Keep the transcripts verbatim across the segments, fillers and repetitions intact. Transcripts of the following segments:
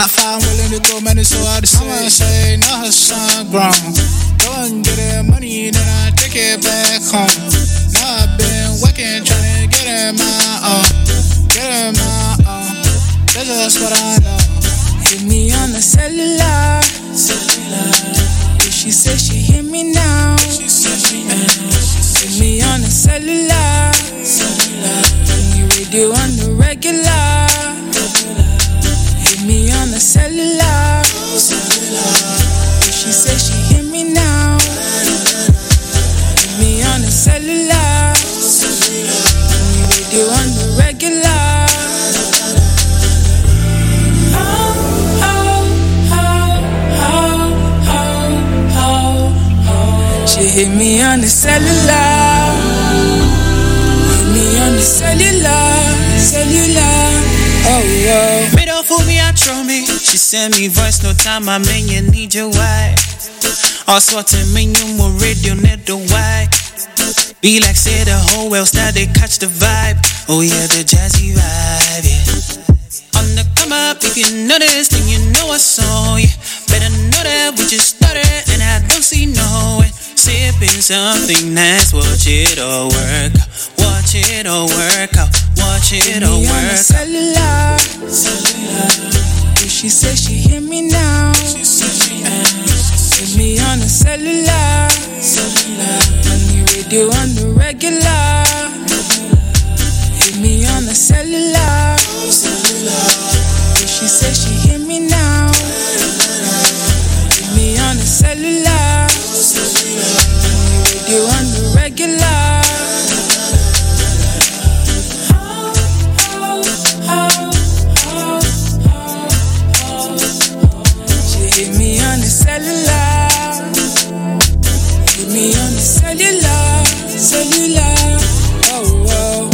How far I'm willing to go, man, it's so hard to say. I'ma say, no, her son grown. Go and get that money, then I take it back home. Now I've been working, trying to get in my own. Get in my own. That's just what I know. Hit me on the cellular. Cellular. If she says she hear me now. She says she hit me on the cellular. Cellular. Bring me radio on the regular. Hit me on the cellular. Cellular. If she says she hear me now. Hit me on the cellular. Cellular. Bring me radio on the regular. She hit me on the cellular. Hit me on the cellular. Cellular. Oh, yo. Me don't fool me, I throw me. She send me voice, no time, I mean you need your wife. All sorts of me, you more radio, net the white. Be like, say the whole world, now they catch the vibe. Oh, yeah, the jazzy vibe, yeah. On the come up, if you know this, then you know I saw you. Better know that we just started, and I don't see no way. Sipping something nice, watch it all work out. Watch it all work out. Watch it all work out. Cellular, cellular. If she says she hear me now, she says she hit me on the cellular, cellular. On the radio on the regular. Hit me on the cellular, cellular. If she says she hear me now, hit me on the cellular. You on the regular. She hit me on the cellular. Hit me on the cellular. Cellular. Oh, oh.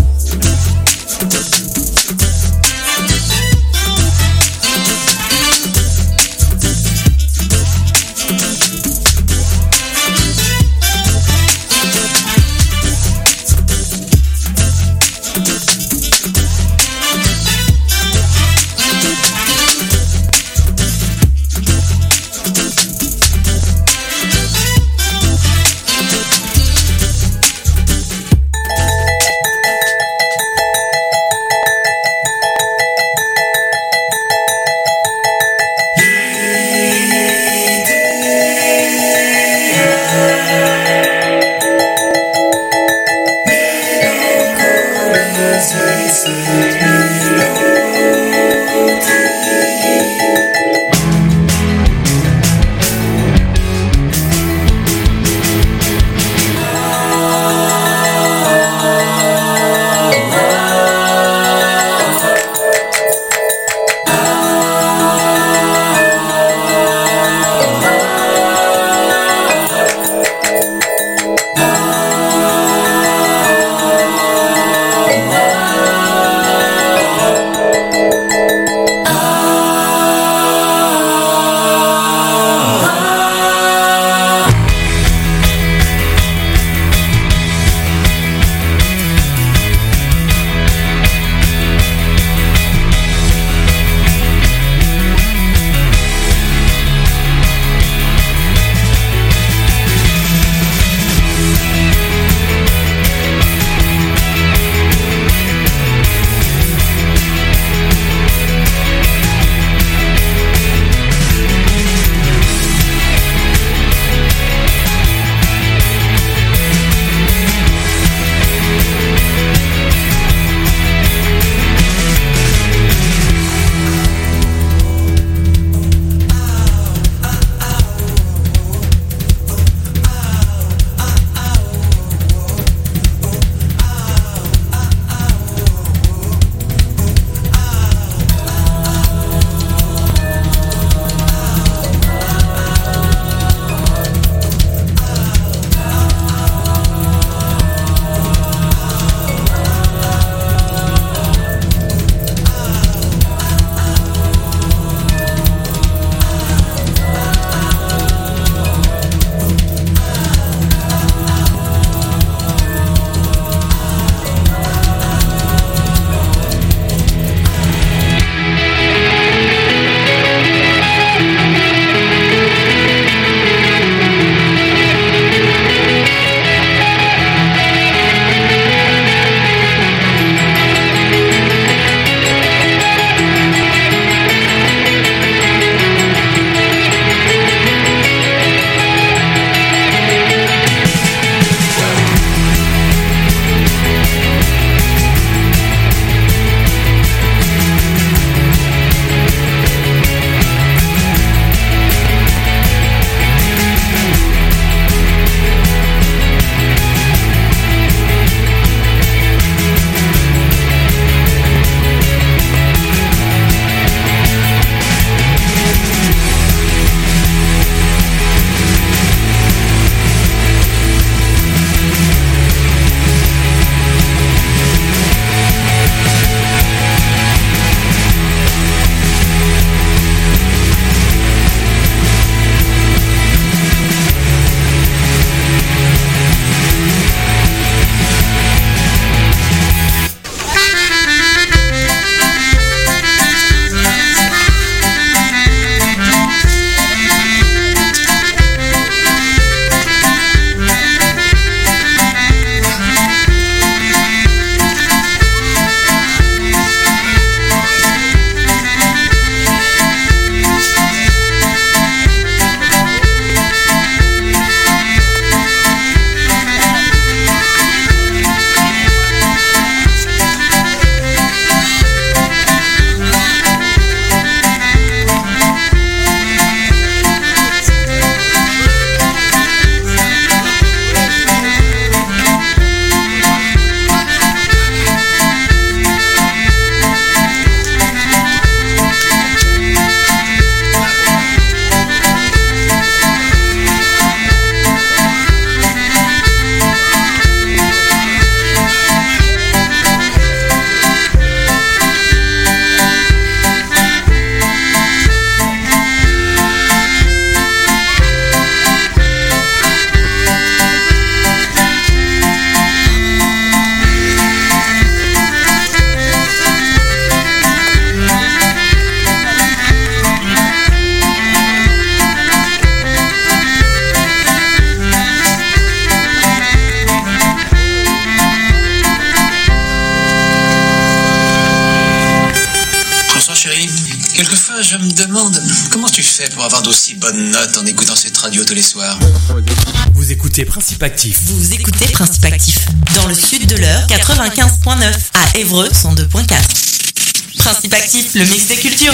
Quelquefois, je me demande comment tu fais pour avoir d'aussi bonnes notes en écoutant cette radio tous les soirs. Vous écoutez Principe Actif. Vous écoutez Principe Actif. Dans le sud de l'Eure, quatre-vingt-quinze virgule neuf. À Évreux, cent deux virgule quatre. Principe Actif, le mix des cultures.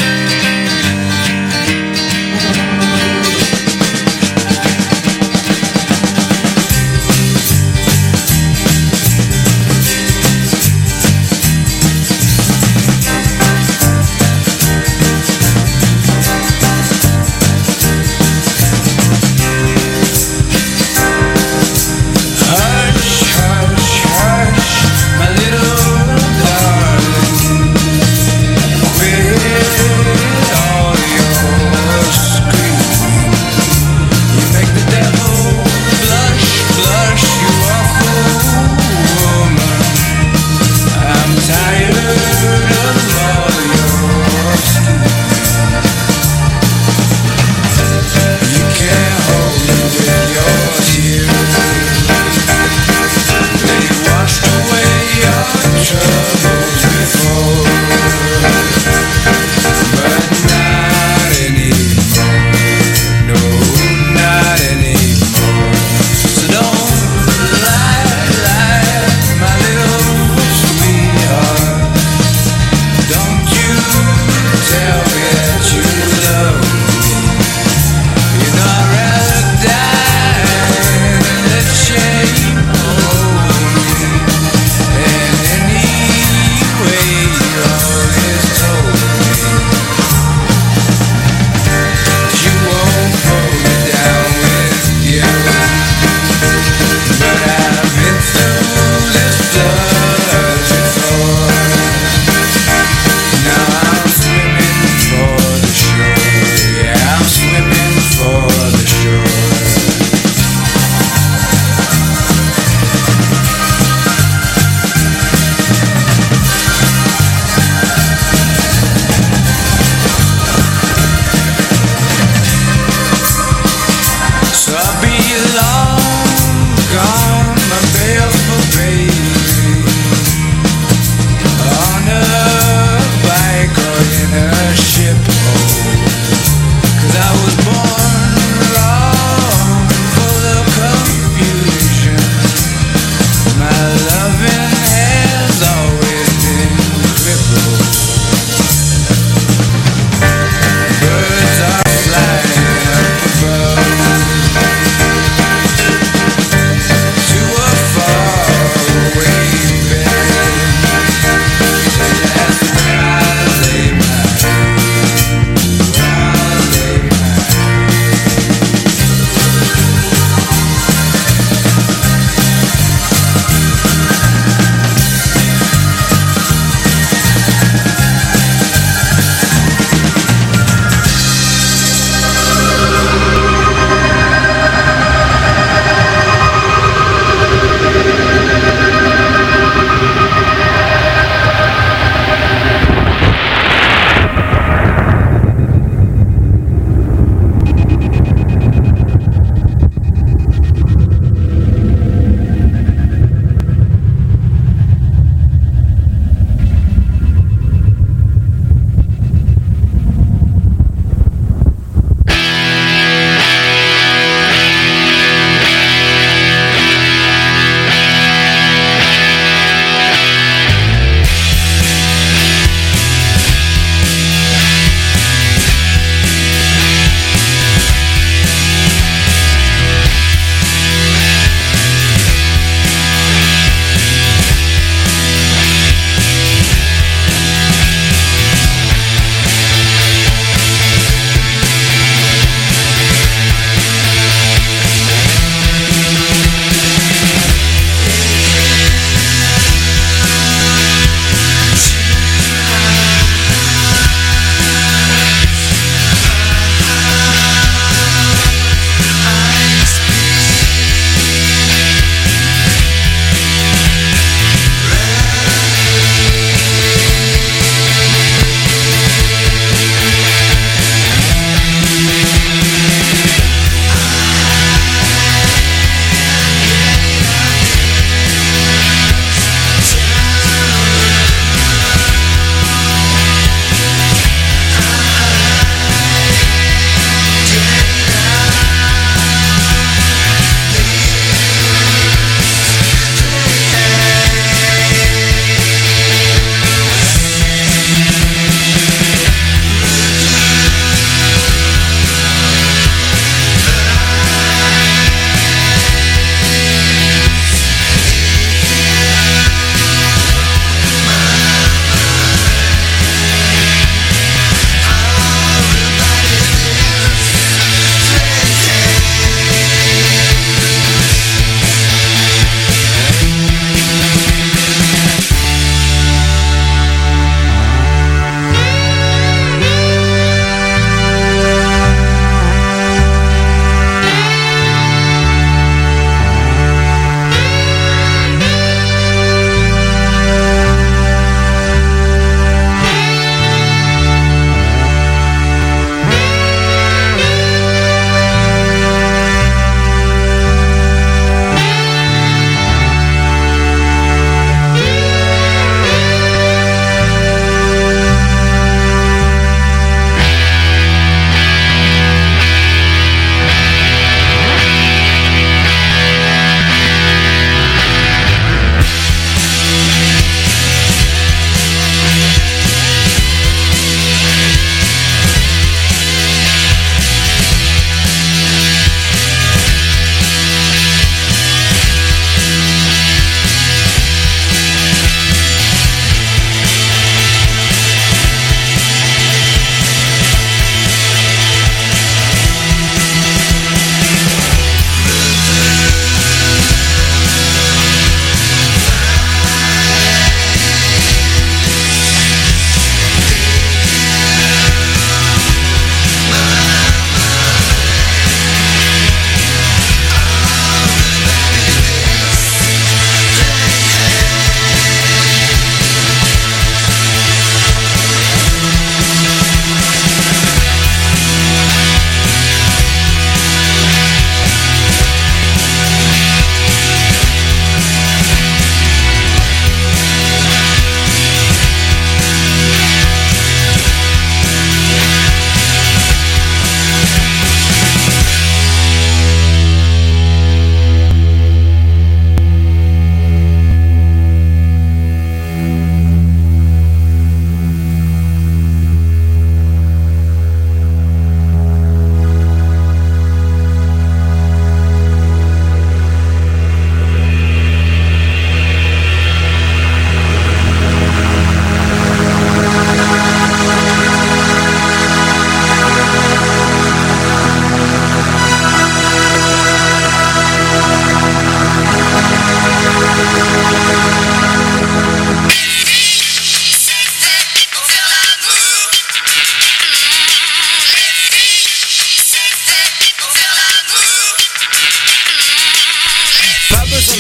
My little darling, quit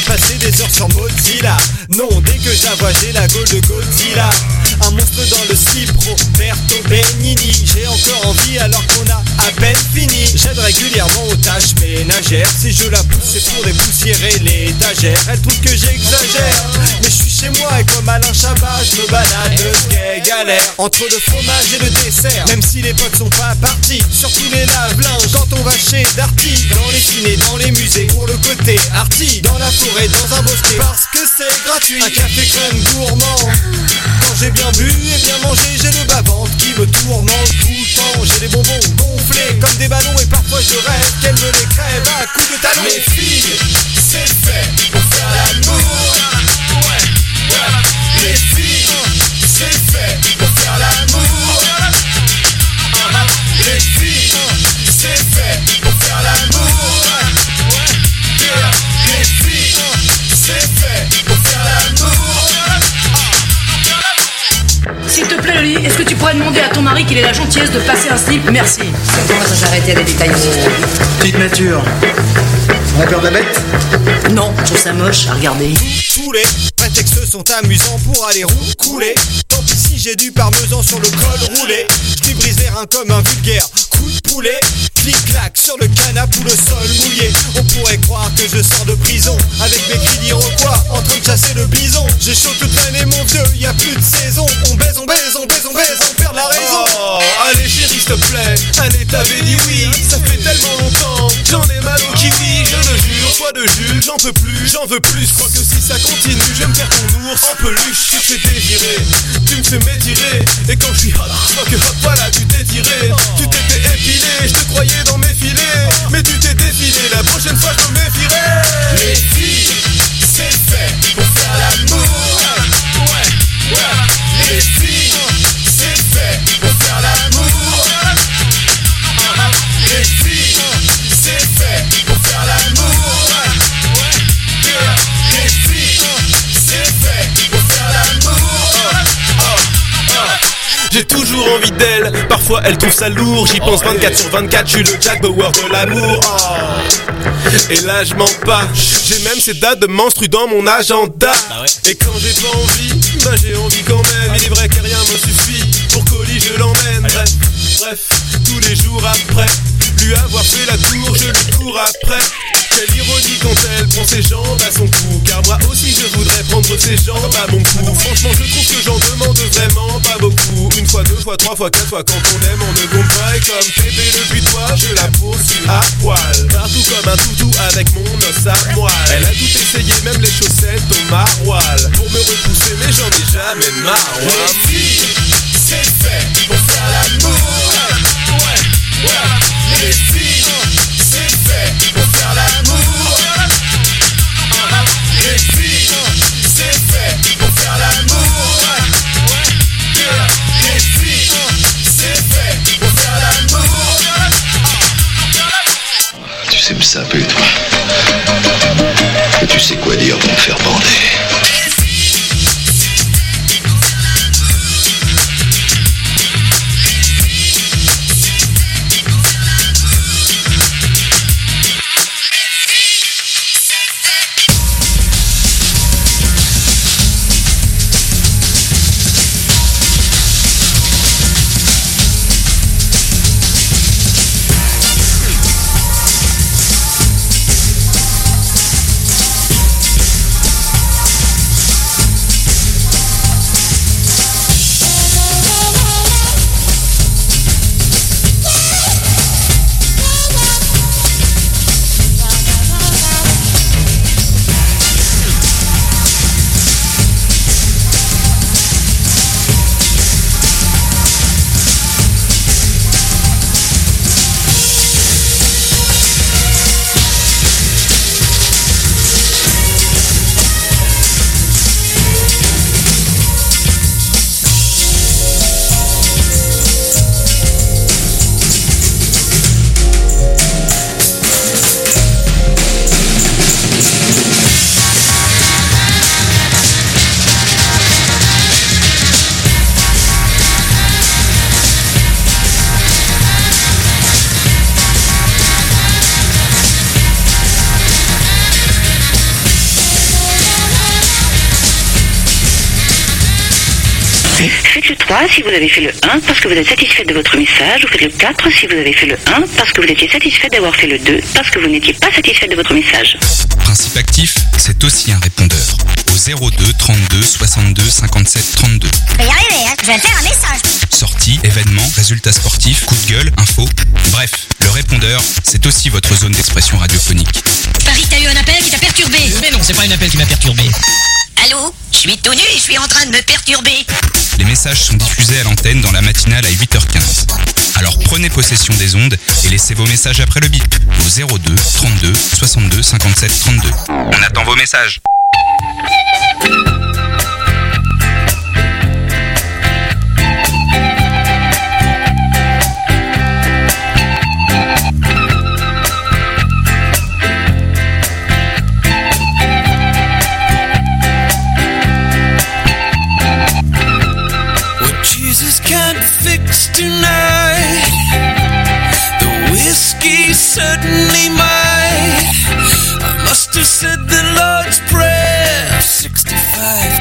passer des heures sur Mozilla. Non, dès que j'avoue j'ai la gaule de Godzilla. Un monstre dans le slip, Roberto Benigni. J'ai encore envie alors qu'on a à peine fini. J'aide régulièrement aux tâches ménagères. Si je la pousse c'est pour dépoussiérer l'étagère. Elle trouve que j'exagère, mais je suis chez moi et comme Alain Chabat je me balade de gay galère. Entre le fromage et le dessert, même si les potes sont pas partis. Surtout les lave-linges quand on va chez Darty. Dans les ciné, dans les musées, pour le côté arty. Dans la forêt, dans un bosquet, parce que c'est gratuit. Un café crème gourmand. Quand j'ai bien bu et bien mangé, j'ai le bas-ventre qui me tourmente tout le temps. J'ai des bonbons gonflés comme des ballons et parfois je rêve qu'elle me les crève à coups de talons. Les filles, c'est fait pour faire l'amour. Ouais, ouais. Les filles, c'est fait pour faire l'amour. Les filles, c'est fait pour faire l'amour. Ouais, les filles, c'est fait pour faire l'amour. S'il te plaît, Loli, est-ce que tu pourrais demander à ton mari qu'il ait la gentillesse de passer un slip? Merci. Ça commence à s'arrêter à des détails aussi. Petite nature. On a peur de la bête? Non, je trouve ça moche à regarder. Tous les prétextes sont amusants pour aller roucouler. Tant pis si j'ai du parmesan sur le col roulé. Je lui brise les reins comme un vulgaire coup de poulet. Clic-clac sur le canapé ou le sol mouillé. On pourrait croire que je sors de prison avec mes cris d'Iroquois en train de chasser le bison. J'ai chaud toute l'année mon vieux, y a plus de saison. On baise, on baise, on baise, on baise, on perd la raison. Oh, allez chérie s'il te plaît, allez t'avais dit oui. Ça fait tellement longtemps, j'en ai mal au kiwi. Je le jure, foi de Jules, j'en peux plus, j'en veux plus. Je crois que si ça continue, je vais me faire ton ours en peluche. Tu te fais désirer, tu me fais m'étirer. Et quand je suis hot, je crois que hop, voilà tu t'es tiré. Tu t'es fait épiler, je te croyais dans mes filets. Mais tu t'es défilé, la prochaine fois je me méfierai. Les filles, c'est fait pour faire l'amour. Ouais, ouais. Les filles, c'est fait pour faire l'amour. Les filles, c'est fait pour faire l'amour. Ouais, les filles, c'est fait pour faire l'amour. J'ai toujours envie d'elle, parfois elle trouve ça lourd. J'y pense vingt-quatre sur vingt-quatre, je suis le Jack Bauer de l'amour. Oh. Et là je mens pas, j'ai même ces dates de menstru dans mon agenda. Ah ouais. Et quand j'ai pas envie, bah j'ai envie quand même. Il est vrai que rien me suffit, pour colis je l'emmène. Bref, bref, tous les jours après lui avoir fait la tour, je lui cours après. Quelle ironie quand elle prend ses jambes à son cou. Car moi aussi je voudrais prendre ses jambes à mon cou. Franchement je trouve que j'en demande vraiment pas beaucoup. Une fois, deux fois, trois fois, quatre fois. Quand on aime on ne compte pas. Et comme bébé depuis toi je la poursuis à poil. Partout comme un toutou avec mon os à moelle. Elle a tout essayé, même les chaussettes au maroilles. Pour me repousser mais j'en ai jamais marre. Les filles, c'est fait pour faire l'amour. Ouais, ouais. Les filles, c'est fait pour faire l'amour. Les filles, c'est fait pour faire l'amour. Les filles, c'est fait pour faire l'amour. Tu sais me saper, toi. Et tu sais quoi dire pour me faire bander. faites le trois si vous avez fait le un parce que vous êtes satisfait de votre message. Vous faites le quatre si vous avez fait le un parce que vous étiez satisfait d'avoir fait le deux parce que vous n'étiez pas satisfait de votre message. Principe actif, c'est aussi un répondeur. Au zéro deux trente-deux soixante-deux cinquante-sept trente-deux. Je vais y arriver, hein. Je vais faire un message. Sorties, événements, résultats sportifs, coups de gueule, infos. Bref, le répondeur, c'est aussi votre zone d'expression radiophonique. Paris, t'as eu un appel qui t'a perturbé. Mais non, c'est pas un appel qui m'a perturbé. Allô? Je suis tout nu et je suis en train de me perturber. Les messages sont diffusés à l'antenne dans la matinale à huit heures quinze. Alors prenez possession des ondes et laissez vos messages après le bip au zéro deux trente-deux soixante-deux cinquante-sept trente-deux. On attend vos messages. Tonight, the whiskey certainly might. I must have said the Lord's Prayer sixty-five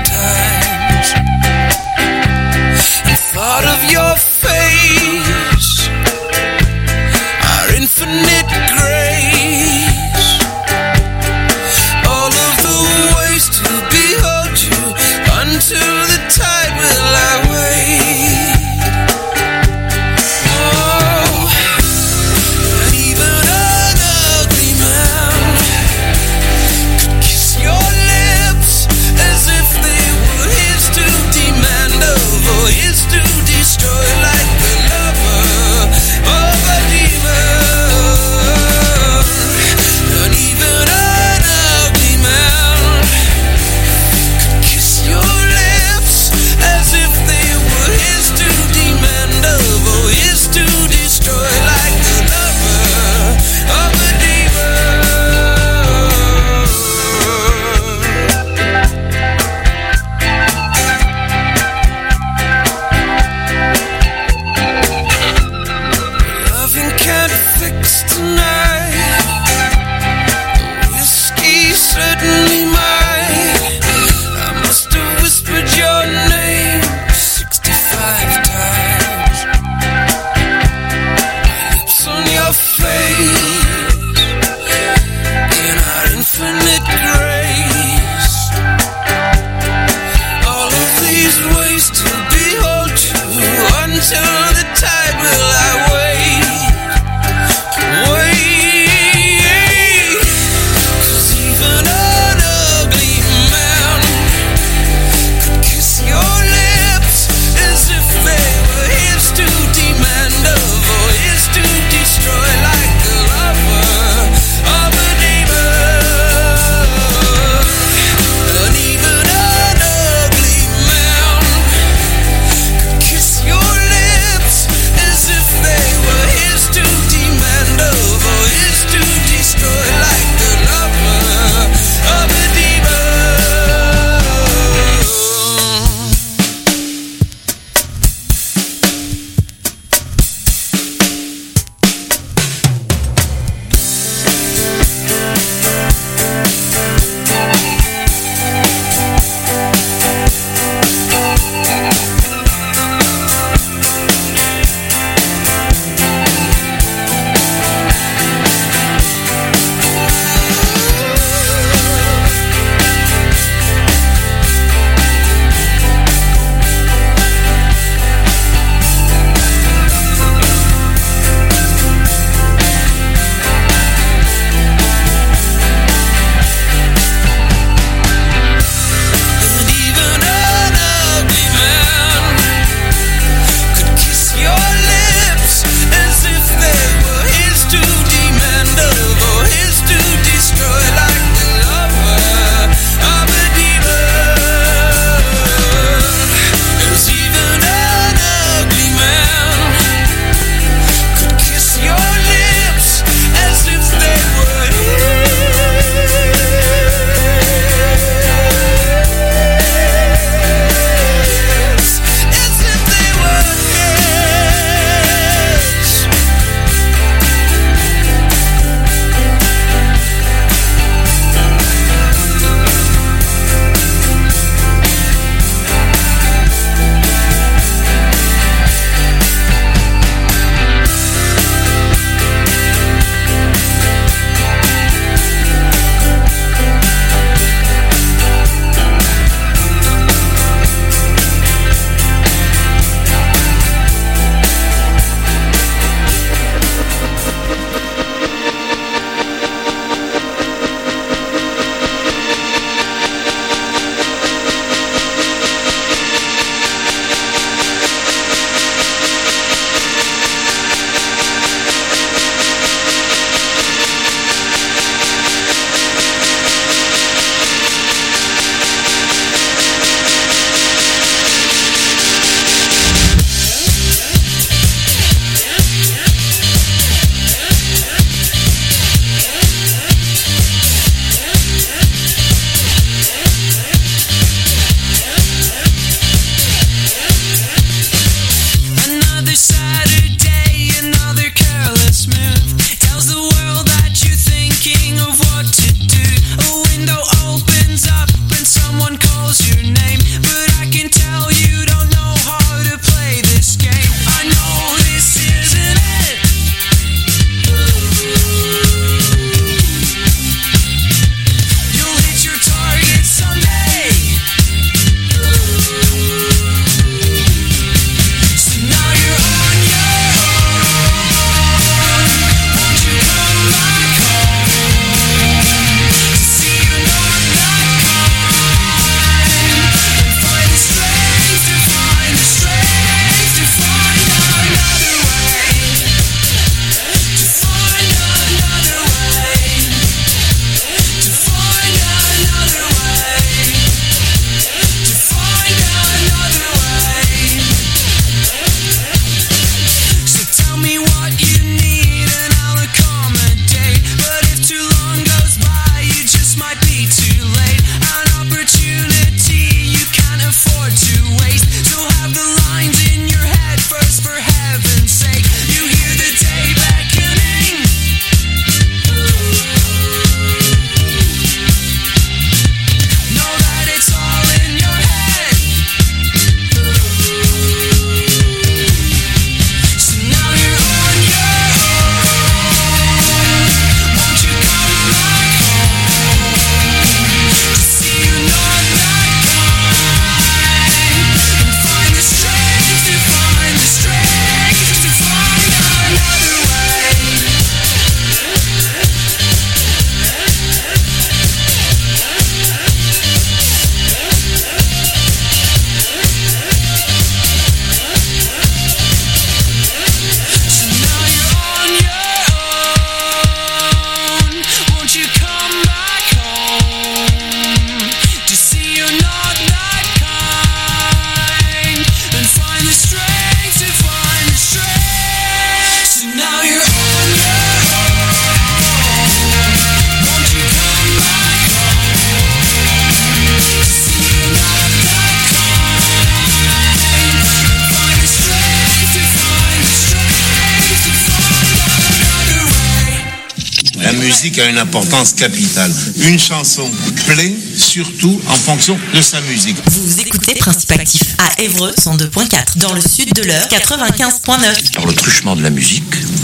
musique a une importance capitale. Une chanson plaît surtout en fonction de sa musique. Vous écoutez Principe Actif à Évreux cent deux point quatre, dans le sud de l'Eure quatre-vingt-quinze point neuf. Alors le truchement de la musique,